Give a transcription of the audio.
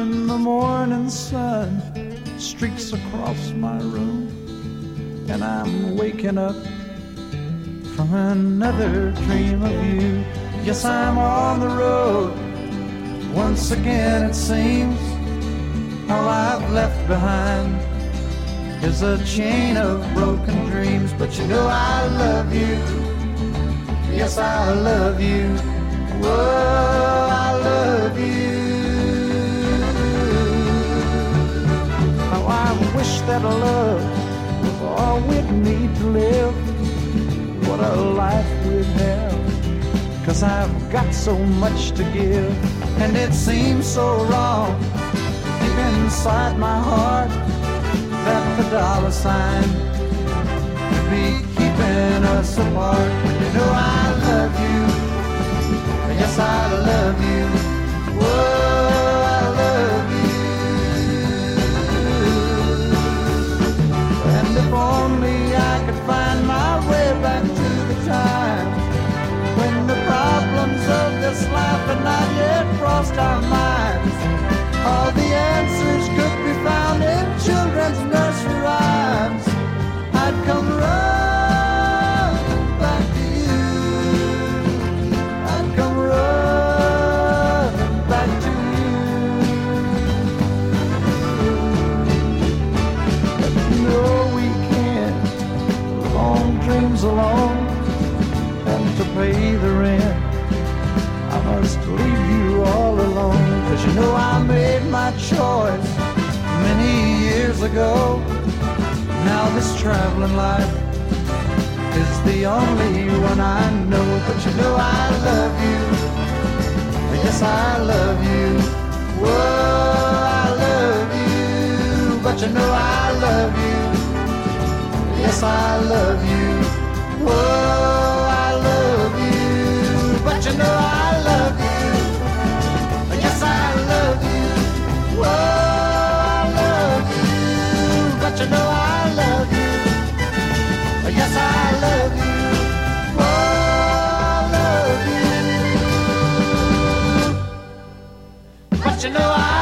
when the morning sun streaks across my room and I'm waking up from another dream of you. Yes, I'm on the road once again, it seems. All I've left behind is a chain of broken dreams. But you know I love you, yes I love you, whoa, I love you. How I wish that love was all we'd need to live. What a life we'd have, 'cause I've got so much to give. And it seems so wrong deep inside my heart that the dollar sign could be keeping us apart. You know I love you, yes I love you, whoa, I love you. And if only I could find my way back to the time when the problems of this life had not yet crossed our minds. All the answers could be found in children's nursery rhymes. I'd come running back to you, I'd come running back to you. But no, we can't, long dreams alone, and to pay the rent I must leave you all alone. 'Cause you know I made my choice many years ago. Now this traveling life is the only one I know. But you know I love you, yes I love you, whoa, I love you. But you know I love you, yes I love you, whoa, I love you. But you know I love you, yes I love you, whoa, I love you. But you know I love you, yes I love you, whoa, I love you. But you know I